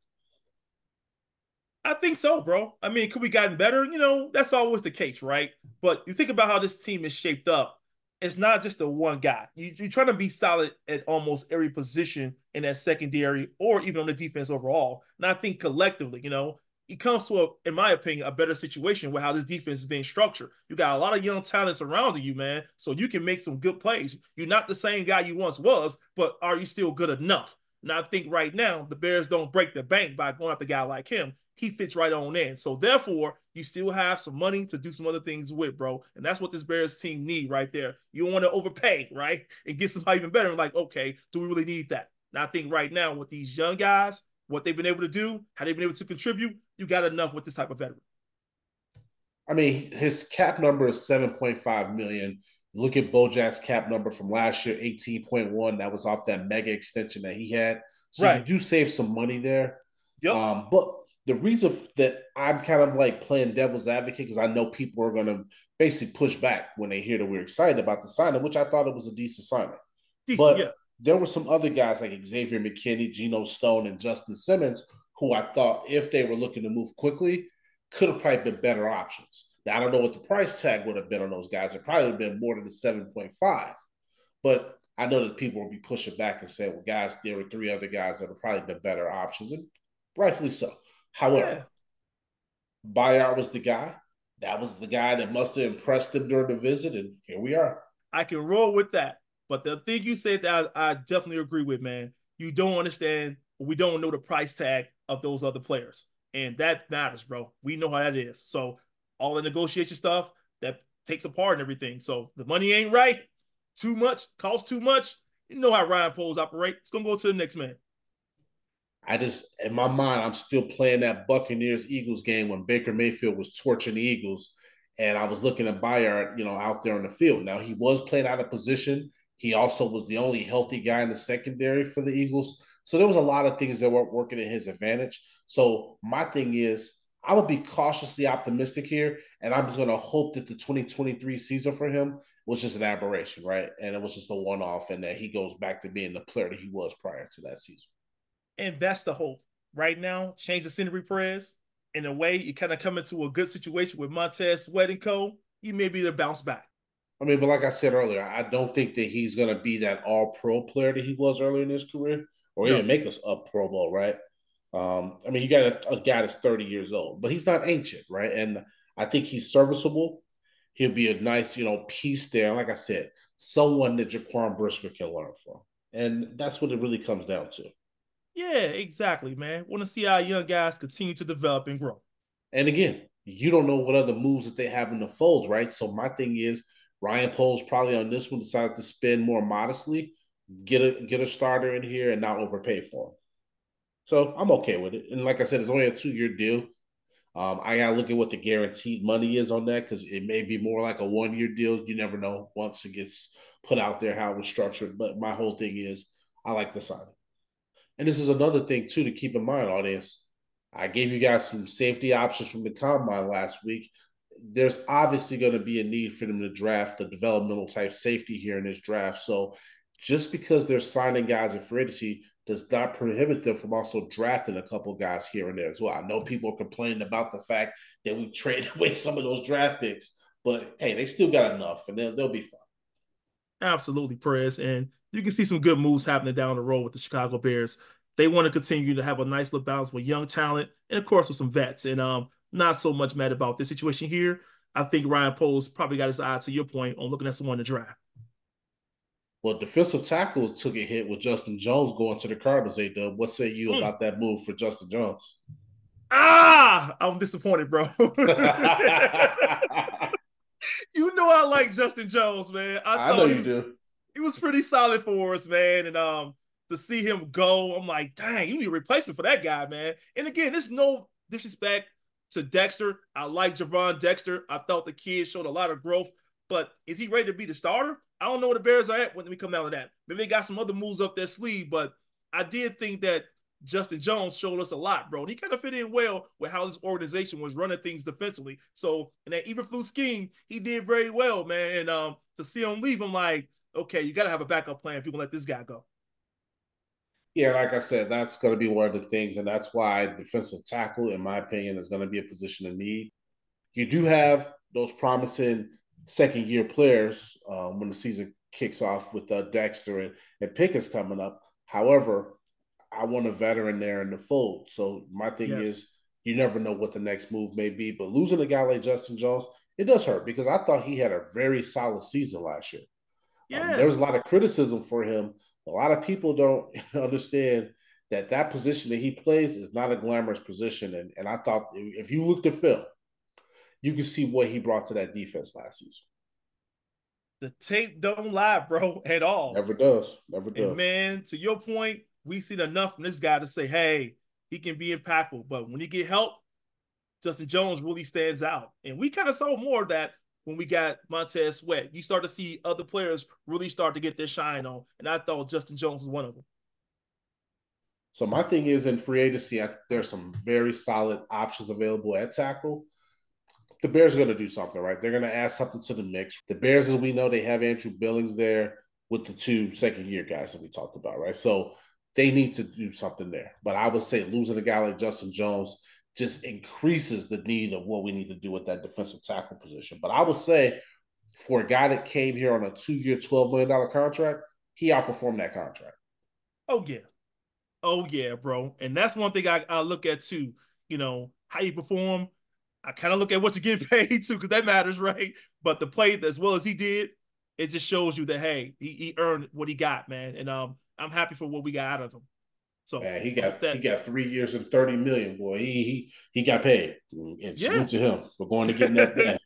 I think so, bro. I mean, could we gotten better? You know, that's always the case, right? But you think about how this team is shaped up. It's not just the one guy. You, you're trying to be solid at almost every position in that secondary or even on the defense overall. And I think collectively, you know, it comes to, a, in my opinion, a better situation with how this defense is being structured. You got a lot of young talents around you, man, so you can make some good plays. You're not the same guy you once was, but are you still good enough? And I think right now the Bears don't break the bank by going after a guy like him. He fits right on in. So therefore, you still have some money to do some other things with, bro. And that's what this Bears team need right there. You don't want to overpay, right? And get somebody even better. Like, okay, do we really need that? And I think right now with these young guys, what they've been able to do, how they've been able to contribute, you got enough with this type of veteran. I mean, his cap number is seven point five million dollars. Look at Bojack's cap number from last year, eighteen point one. That was off that mega extension that he had. So right. You do save some money there. Yep. Um, but the reason that I'm kind of like playing devil's advocate, because I know people are going to basically push back when they hear that we're excited about the signing, which I thought it was a decent signing. Decent, but yeah. There were some other guys like Xavier McKinney, Geno Stone, and Justin Simmons, who I thought if they were looking to move quickly, could have probably been better options. Now, I don't know what the price tag would have been on those guys. It probably would have been more than the seven point five. But I know that people will be pushing back and saying, well, guys, there were three other guys that would probably been better options, and rightfully so. However, yeah. Byard was the guy. That was the guy that must have impressed him during the visit, and here we are. I can roll with that. But the thing you said that I, I definitely agree with, man, you don't understand, we don't know the price tag of those other players. And that matters, bro. We know how that is. So all the negotiation stuff, that takes a part in everything. So the money ain't right, too much, costs too much. You know how Ryan Poles operate. It's going to go to the next man. I just, in my mind, I'm still playing that Buccaneers Eagles game when Baker Mayfield was torching the Eagles. And I was looking at Bayard, you know, out there on the field. Now, he was playing out of position. He also was the only healthy guy in the secondary for the Eagles. So there was a lot of things that weren't working in his advantage. So my thing is, I would be cautiously optimistic here, and I'm just going to hope that the twenty twenty-three season for him was just an aberration, right? And it was just a one-off, and that he goes back to being the player that he was prior to that season. And that's the hope. Right now, change the scenery, Perez. In a way, you kind of come into a good situation with Montez Sweat and co. You may be able to bounce back. I mean, but like I said earlier, I don't think that he's going to be that all-pro player that he was earlier in his career, or no. even make us a Pro Bowl, right? Um, I mean, you got a, a guy that's thirty years old, but he's not ancient, right? And I think he's serviceable. He'll be a nice, you know, piece there. Like I said, someone that Jaquan Brisker can learn from. And that's what it really comes down to. Yeah, exactly, man. Want to see how young guys continue to develop and grow. And again, you don't know what other moves that they have in the fold, right? So my thing is, Ryan Poles probably on this one decided to spend more modestly, get a get a starter in here and not overpay for him. So I'm okay with it. And like I said, it's only a two-year deal. Um, I got to look at what the guaranteed money is on that because it may be more like a one-year deal. You never know once it gets put out there how it was structured. But my whole thing is I like the signing. And this is another thing, too, to keep in mind, audience. I gave you guys some safety options from the combine last week. There's obviously going to be a need for them to draft the developmental type safety here in this draft. So just because they're signing guys in free agency does not prohibit them from also drafting a couple guys here and there as well. I know people are complaining about the fact that we traded away some of those draft picks, but hey, they still got enough and they'll, they'll be fine. Absolutely, Perez. And you can see some good moves happening down the road with the Chicago Bears. They want to continue to have a nice little balance with young talent and, of course, with some vets. And um, not so much mad about this situation here. I think Ryan Poles probably got his eye, to your point, on looking at someone to draft. Well, defensive tackles took a hit with Justin Jones going to the Cardinals, A-Dub. What say you mm. about that move for Justin Jones? Ah, I'm disappointed, bro. You know I like Justin Jones, man. I, I know you was, do. He was pretty solid for us, man. And um, to see him go, I'm like, dang, you need a replacement for that guy, man. And again, there's no disrespect to Dexter. I like Javon Dexter. I thought the kid showed a lot of growth. But is he ready to be the starter? I don't know where the Bears are at when we come down to that. Maybe they got some other moves up their sleeve, but I did think that Justin Jones showed us a lot, bro. And he kind of fit in well with how this organization was running things defensively. So in that Eberflus scheme, he did very well, man. And um, to see him leave, I'm like, okay, you got to have a backup plan if you're going to let this guy go. Yeah, like I said, that's going to be one of the things, and that's why defensive tackle, in my opinion, is going to be a position of need. You do have those promising second-year players um, when the season kicks off with uh, Dexter and, and Pickens coming up. However, I want a veteran there in the fold. So my thing yes. is you never know what the next move may be. But losing a guy like Justin Jones, it does hurt because I thought he had a very solid season last year. Yeah. Um, there was a lot of criticism for him. A lot of people don't understand that that position that he plays is not a glamorous position. And, and I thought if you looked at film, you can see what he brought to that defense last season. The tape don't lie, bro, at all. Never does. Never does. And man, to your point, we've seen enough from this guy to say, hey, he can be impactful. But when he get help, Justin Jones really stands out. And we kind of saw more of that when we got Montez Sweat. You start to see other players really start to get their shine on. And I thought Justin Jones was one of them. So my thing is in free agency, I, there's some very solid options available at tackle. The Bears are going to do something, right? They're going to add something to the mix. The Bears, as we know, they have Andrew Billings there with the two second-year guys that we talked about, right? So they need to do something there. But I would say losing a guy like Justin Jones just increases the need of what we need to do with that defensive tackle position. But I would say for a guy that came here on a two-year, twelve million dollars contract, he outperformed that contract. Oh, yeah. Oh, yeah, bro. And that's one thing I, I look at, too. You know, how you perform. I kind of look at what you're getting paid, too, because that matters, right? But the play, as well as he did, it just shows you that, hey, he, he earned what he got, man. And um, I'm happy for what we got out of him. So man, he got that, he got three years and thirty million, boy. He he he got paid. And yeah. salute to him for going to get that back.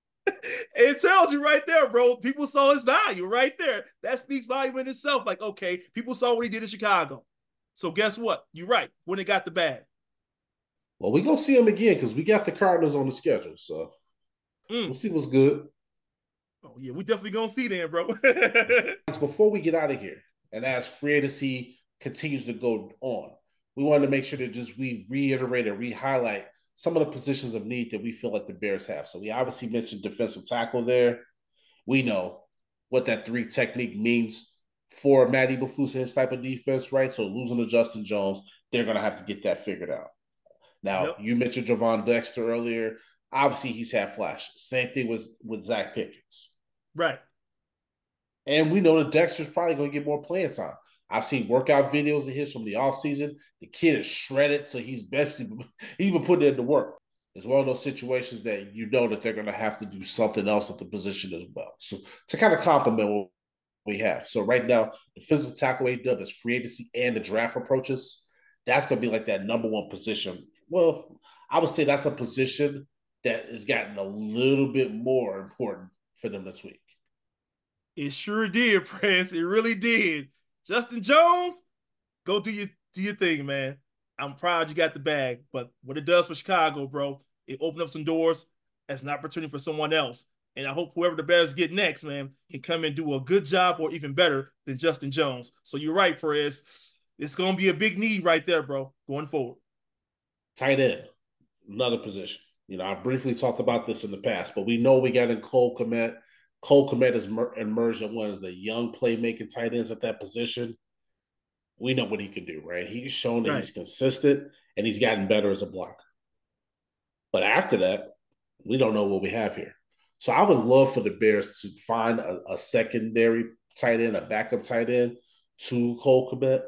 It tells you right there, bro. People saw his value right there. That speaks volume in itself. Like, okay, people saw what he did in Chicago. So guess what? You're right. When they got the bag. Well, we're going to see him again because we got the Cardinals on the schedule. So Mm. we'll see what's good. Oh, yeah, we definitely going to see them, bro. Before we get out of here, and as free agency continues to go on, we wanted to make sure that just we reiterate and re-highlight some of the positions of need that we feel like the Bears have. So we obviously mentioned defensive tackle there. We know what that three technique means for Matt Eberflus and his type of defense, right? So losing to Justin Jones, they're going to have to get that figured out. Now, yep. You mentioned Javon Dexter earlier. Obviously, he's had flashes. Same thing with, with Zach Pickens. Right. And we know that Dexter's probably going to get more playing time. I've seen workout videos of his from the offseason. The kid is shredded, so he's basically he's been putting in the work. It's one of those situations that you know that they're going to have to do something else at the position as well. So to kind of complement what we have. So right now, the physical tackle A-Dub is free agency and the draft approaches. That's going to be like that number one position. Well, I would say that's a position that has gotten a little bit more important for them this week. It sure did, Prince. It really did. Justin Jones, go do your do your thing, man. I'm proud you got the bag, but what it does for Chicago, bro, it opened up some doors as an opportunity for someone else. And I hope whoever the Bears get next, man, can come and do a good job or even better than Justin Jones. So you're right, Perez. It's going to be a big need right there, bro, going forward. Tight end, another position. You know, I briefly talked about this in the past, but we know we got in Cole Kmet. Cole Kmet has emerged as one of the young playmaking tight ends at that position. We know what he can do, right? He's shown that right. He's consistent and he's gotten better as a blocker. But after that, we don't know what we have here. So I would love for the Bears to find a, a secondary tight end, a backup tight end to Cole Kmet,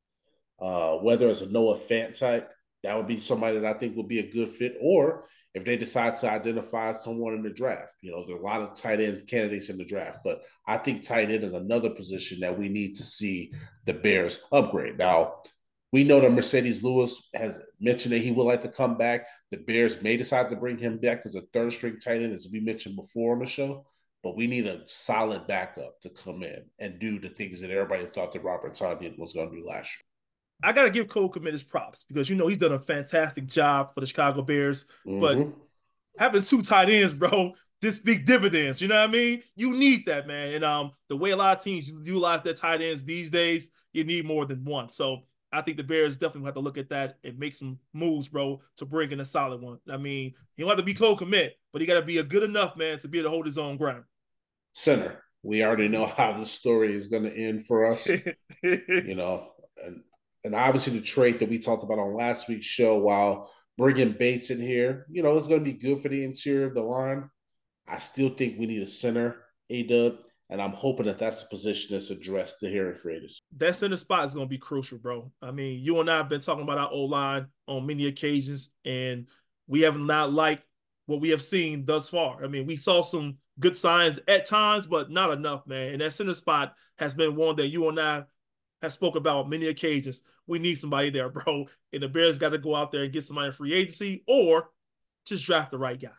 uh, whether it's a Noah Fant type. That would be somebody that I think would be a good fit. Or if they decide to identify someone in the draft, you know, there are a lot of tight end candidates in the draft, but I think tight end is another position that we need to see the Bears upgrade. Now, we know that Mercedes Lewis has mentioned that he would like to come back. The Bears may decide to bring him back as a third string tight end, as we mentioned before on the show, but we need a solid backup to come in and do the things that everybody thought that Robert Tonyan was going to do last year. I got to give Cole Kmet his props because, you know, he's done a fantastic job for the Chicago Bears. Mm-hmm. But having two tight ends, bro, this big dividends, you know what I mean? You need that, man. And um, the way a lot of teams utilize their tight ends these days, you need more than one. So I think the Bears definitely have to look at that and make some moves, bro, to bring in a solid one. I mean, he don't have to be Cole Kmet, but he got to be a good enough, man, to be able to hold his own ground. Center. We already know how this story is going to end for us. You know, and And obviously the trade that we talked about on last week's show, while bringing Bates in here, you know, it's going to be good for the interior of the line. I still think we need a center, A-Dub, and I'm hoping that that's the position that's addressed here in free agency. That center spot is going to be crucial, bro. I mean, you and I have been talking about our O-line on many occasions, and we have not liked what we have seen thus far. I mean, we saw some good signs at times, but not enough, man. And that center spot has been one that you and I has spoke about on many occasions. We need somebody there, bro. And the Bears got to go out there and get somebody in free agency or just draft the right guy.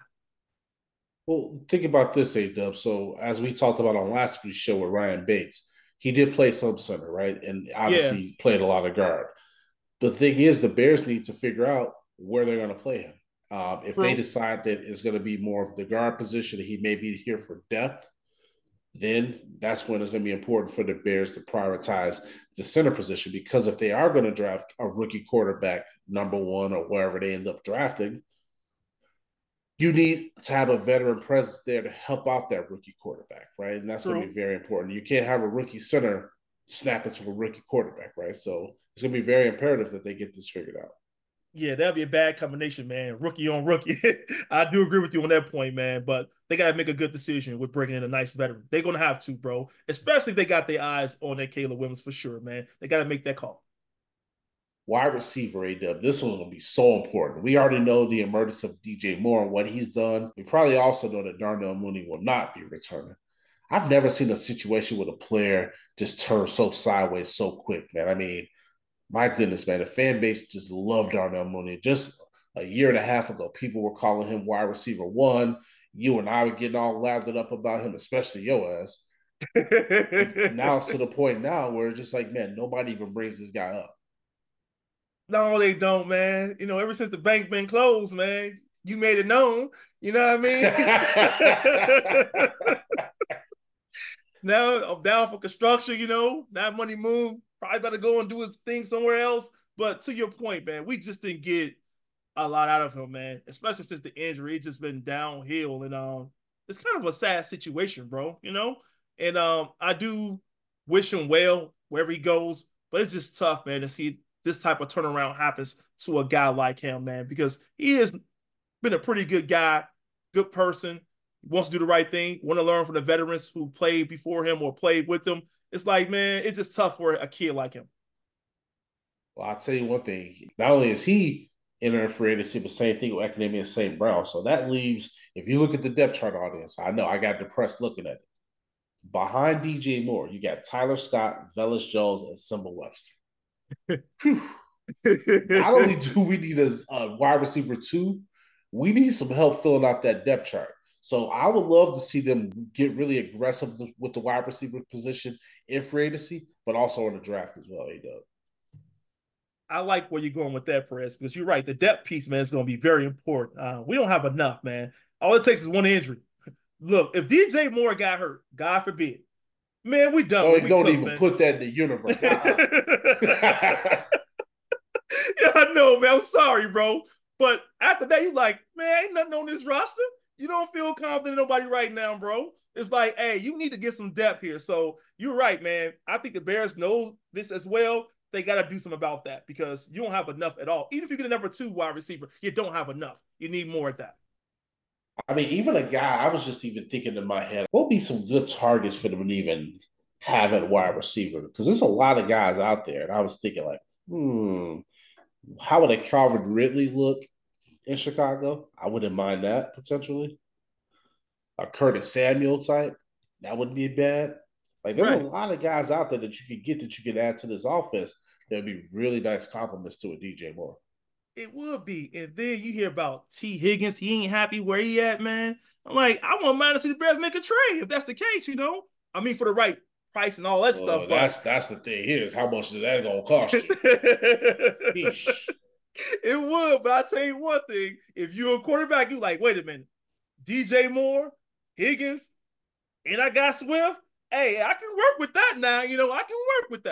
Well, think about this, A-Dub. So as we talked about on last week's show with Ryan Bates, he did play some center, right? And obviously yeah. played a lot of guard. The thing is, the Bears need to figure out where they're going to play him. Um, if True. They decide that it's going to be more of the guard position, he may be here for depth, then that's when it's going to be important for the Bears to prioritize the center position, because if they are going to draft a rookie quarterback, number one, or wherever they end up drafting, you need to have a veteran presence there to help out that rookie quarterback, right? And that's True. Going to be very important. You can't have a rookie center snap into a rookie quarterback, right? So it's going to be very imperative that they get this figured out. Yeah, that'd be a bad combination, man. Rookie on rookie. I do agree with you on that point, man. But they got to make a good decision with bringing in a nice veteran. They're going to have to, bro. Especially if they got their eyes on that Caleb Williams for sure, man. They got to make that call. Wide receiver, A-Dub. This one's going to be so important. We already know the emergence of D J Moore and what he's done. We probably also know that Darnell Mooney will not be returning. I've never seen a situation with a player just turn so sideways so quick, man. I mean, my goodness, man, the fan base just loved Darnell Mooney. Just a year and a half ago, people were calling him wide receiver one. You and I were getting all lathered up about him, especially your ass. And now it's to the point now where it's just like, man, nobody even brings this guy up. No, they don't, man. You know, ever since the bank been closed, man, you made it known. You know what I mean? Now I'm down for construction, you know. Now Money Moon probably better go and do his thing somewhere else. But to your point, man, we just didn't get a lot out of him, man. Especially since the injury, it's just been downhill, and um, it's kind of a sad situation, bro. You know, and um, I do wish him well wherever he goes, but it's just tough, man, to see this type of turnaround happens to a guy like him, man, because he has been a pretty good guy, good person, wants to do the right thing, want to learn from the veterans who played before him or played with him. It's like, man, it's just tough for a kid like him. Well, I'll tell you one thing. Not only is he entering free agency, but same thing with Academia Saint Brown. So that leaves, if you look at the depth chart audience, I know I got depressed looking at it. Behind D J Moore, you got Tyler Scott, Velus Jones, and Simba Webster. Not only do we need a, a wide receiver two, we need some help filling out that depth chart. So I would love to see them get really aggressive with the wide receiver position in free agency, but also in the draft as well, A-Dub. I like where you're going with that, Perez, because you're right. The depth piece, man, is going to be very important. Uh, we don't have enough, man. All it takes is one injury. Look, if D J Moore got hurt, God forbid, man, we done. Oh, we don't cook, even man. put that in the universe. Uh-uh. Yeah, I know, man. I'm sorry, bro. But after that, you're like, man, ain't nothing on this roster. You don't feel confident in nobody right now, bro. It's like, hey, you need to get some depth here. So you're right, man. I think the Bears know this as well. They got to do something about that because you don't have enough at all. Even if you get a number two wide receiver, you don't have enough. You need more at that. I mean, even a guy, I was just even thinking in my head, what would be some good targets for them to even have at wide receiver? Because there's a lot of guys out there. And I was thinking, like, hmm, how would a Calvin Ridley look in Chicago? I wouldn't mind that potentially. A Curtis Samuel type, that wouldn't be bad. Like, there's right. a lot of guys out there that you could get that you could add to this offense that would be really nice compliments to a D J Moore. It would be. And then you hear about T. Higgins. He ain't happy where he at, man. I'm like, I want mine to see the Bears make a trade if that's the case, you know? I mean, for the right price and all that well, stuff. That's but... that's the thing here is how much is that going to cost you? It would, but I tell you one thing. If you're a quarterback, you're like, wait a minute. D J Moore, Higgins, and I got Swift. Hey, I can work with that now. You know, I can work with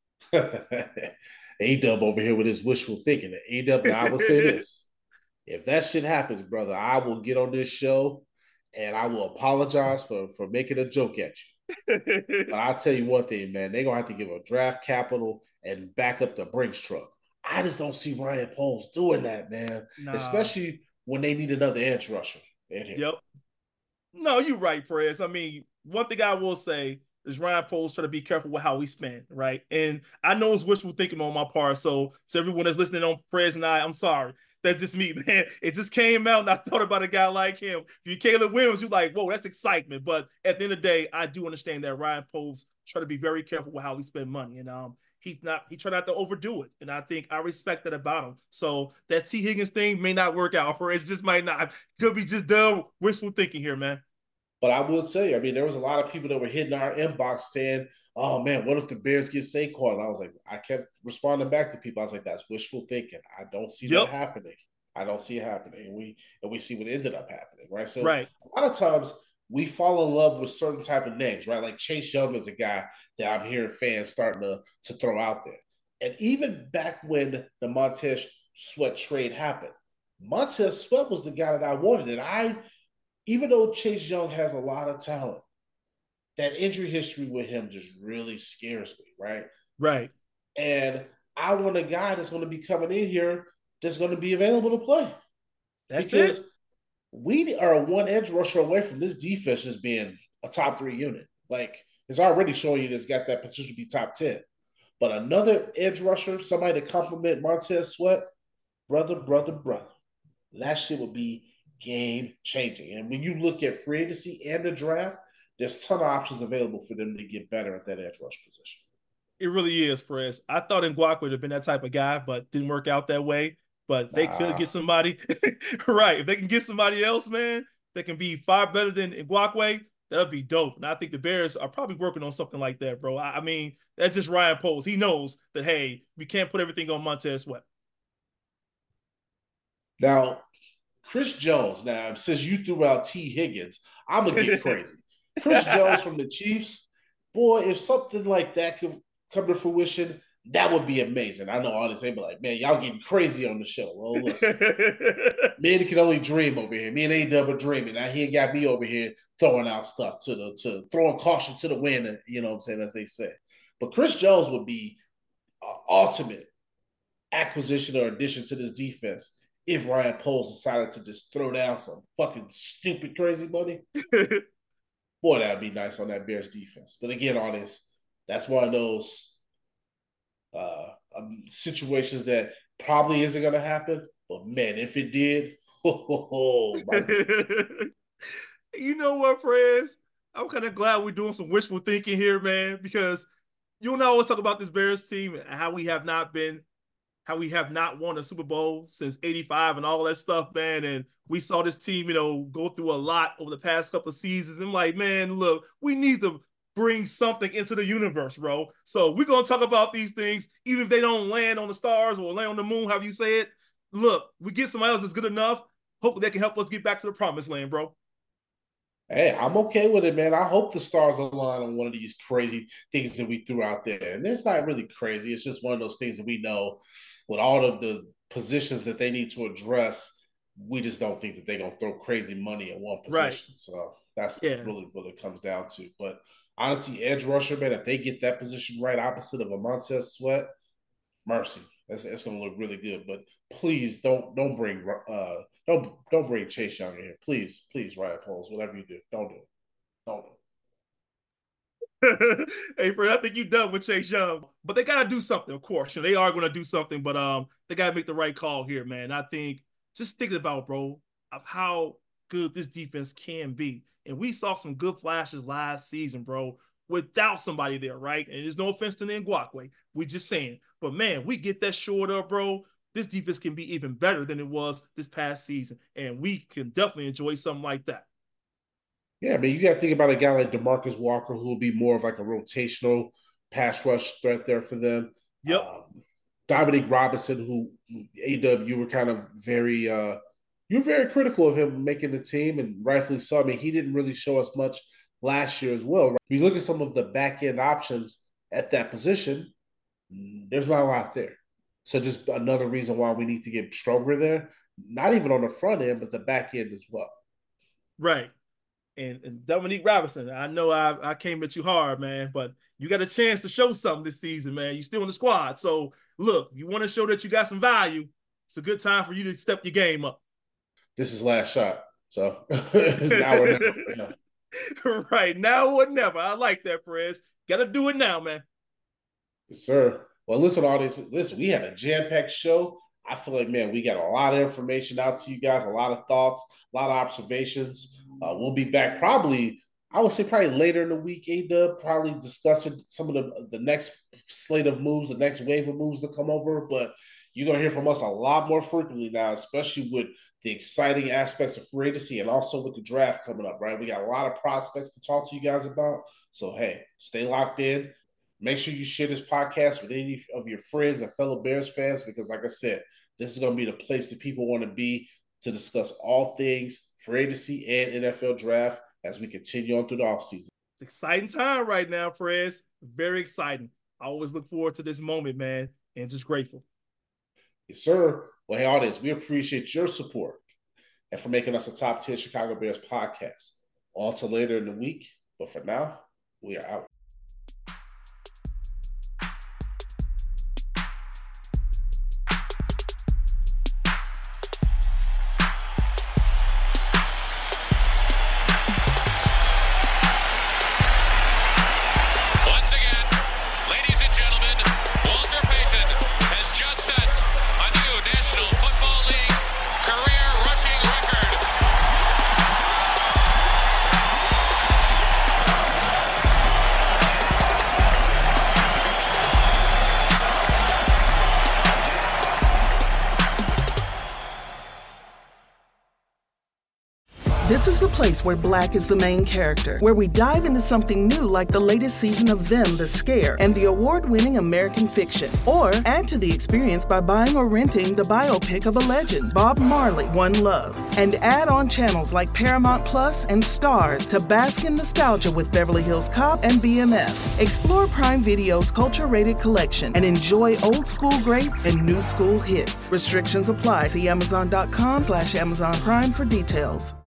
that. A-Dub over here with his wishful thinking. A-Dub, I will say this. If that shit happens, brother, I will get on this show and I will apologize for, for making a joke at you. But I'll tell you one thing, man. They're going to have to give a draft capital and back up the Brinks truck. I just don't see Ryan Poles doing that, man. Nah. Especially when they need another edge rusher in here. Yep. No, you're right, Perez. I mean, one thing I will say is Ryan Poles trying to be careful with how we spend, right? And I know it's wishful thinking on my part. So to everyone that's listening on Perez and I, I'm sorry. That's just me, man. It just came out and I thought about a guy like him. If you Caleb Williams, you're like, whoa, that's excitement. But at the end of the day, I do understand that Ryan Poles try to be very careful with how we spend money. And um, he's not, he tried not to overdo it. And I think I respect that about him. So that T. Higgins thing may not work out for us. It just might not. Could be just dumb wishful thinking here, man. But I will tell you, I mean, there was a lot of people that were hitting our inbox saying, oh, man, what if the Bears get Saquon? And I was like, I kept responding back to people. I was like, that's wishful thinking. I don't see yep. that happening. I don't see it happening. And we and we see what ended up happening, right? So right. a lot of times we fall in love with certain type of names, right? Like Chase Young is a guy that I'm hearing fans starting to, to throw out there. And even back when the Montez Sweat trade happened, Montez Sweat was the guy that I wanted. And I – even though Chase Young has a lot of talent, that injury history with him just really scares me, right? Right. And I want a guy that's going to be coming in here that's going to be available to play. That's because it. We are one edge rusher away from this defense just being a top three unit. Like, it's already showing you that it's got that potential to be top ten. But another edge rusher, somebody to complement Montez Sweat, brother, brother, brother, that shit would be game changing. And when you look at free agency and the draft, there's a ton of options available for them to get better at that edge rush position. It really is, Perez. I thought Ngakwe would have been that type of guy, but didn't work out that way. But they nah. could get somebody, right? If they can get somebody else, man, that can be far better than Ngakwe, that'd be dope. And I think the Bears are probably working on something like that, bro. I, I mean, that's just Ryan Poles. He knows that, hey, we can't put everything on Montez Sweat. Now, Chris Jones, now, since you threw out T. Higgins, I'm going to get crazy. Chris Jones from the Chiefs, boy, if something like that could come to fruition, that would be amazing. I know all this, they be like, man, y'all getting crazy on the show. Well, listen, man can only dream over here. Me and A-Dub are dreaming. Now he ain't got me over here throwing out stuff to the to throwing caution to the wind, you know what I'm saying, as they say. But Chris Jones would be an ultimate acquisition or addition to this defense if Ryan Poles decided to just throw down some fucking stupid, crazy money. Boy, that would be nice on that Bears defense. But again, on this, that's one of those uh, um, situations that probably isn't going to happen. But, man, if it did, oh, oh, my you know what, friends? I'm kind of glad we're doing some wishful thinking here, man, because you and I always talk about this Bears team and how we have not been, how we have not won a Super Bowl since eighty-five and all that stuff, man. And we saw this team, you know, go through a lot over the past couple of seasons. And I'm like, man, look, we need to bring something into the universe, bro. So we're going to talk about these things, even if they don't land on the stars or land on the moon, however you say it. Look, we get somebody else that's good enough. Hopefully they can help us get back to the promised land, bro. Hey, I'm okay with it, man. I hope the stars align on one of these crazy things that we threw out there. And it's not really crazy. It's just one of those things that we know with all of the positions that they need to address, we just don't think that they're going to throw crazy money at one position. Right. So that's yeah. really what it comes down to. But honestly, edge rusher, man, if they get that position right opposite of a Montez Sweat, mercy. It's, it's going to look really good. But please don't don't bring uh, don't don't bring Chase Young in here. Please, please, Ryan Poles, whatever you do, don't do it. Don't do it. Hey, Fred, I think you're done with Chase Young. But they got to do something, of course. You know, they are going to do something, but um, they got to make the right call here, man. I think just thinking about, bro, of how good this defense can be. And we saw some good flashes last season, bro, without somebody there, right? And there's no offense to Ngakoue. We just saying. But, man, we get that shored up, bro. This defense can be even better than it was this past season. And we can definitely enjoy something like that. Yeah, I mean, you got to think about a guy like DeMarcus Walker, who will be more of like a rotational pass rush threat there for them. Yep. Um, Dominic Robinson, who A W, you were kind of very uh, you were very critical of him making the team, and rightfully so. I mean, he didn't really show us much last year as well. Right? If you look at some of the back end options at that position, there's not a lot there. So just another reason why we need to get stronger there. Not even on the front end, but the back end as well. Right. And, and Dominique Robinson, I know I, I came at you hard, man, but you got a chance to show something this season, man. You're still in the squad. So, look, you want to show that you got some value, it's a good time for you to step your game up. This is last shot. So, now or never. Yeah. Right. Now or never. I like that, Perez. Got to do it now, man. Yes, sir. Well, listen, audience. Listen, we had a jam-packed show. I feel like, man, we got a lot of information out to you guys, a lot of thoughts, a lot of observations. Uh, we'll be back probably, I would say probably later in the week, A-Dub, probably discussing some of the, the next slate of moves, the next wave of moves to come over. But you're going to hear from us a lot more frequently now, especially with the exciting aspects of free agency and also with the draft coming up, right? We got a lot of prospects to talk to you guys about. So, hey, stay locked in. Make sure you share this podcast with any of your friends and fellow Bears fans because, like I said, this is going to be the place that people want to be to discuss all things free agency and N F L draft as we continue on through the offseason. It's an exciting time right now, Perez. Very exciting. I always look forward to this moment, man, and just grateful. Yes, sir. Well, hey, audience, we appreciate your support and for making us a top ten Chicago Bears podcast. On to later in the week, but for now, we are out. This is the place where Black is the main character, where we dive into something new like the latest season of Them, The Scare, and the award-winning American Fiction. Or add to the experience by buying or renting the biopic of a legend, Bob Marley, One Love. And add on channels like Paramount Plus and Stars to bask in nostalgia with Beverly Hills Cop and B M F. Explore Prime Video's culture-rated collection and enjoy old school greats and new school hits. Restrictions apply. See Amazon dot com slash Amazon Prime for details.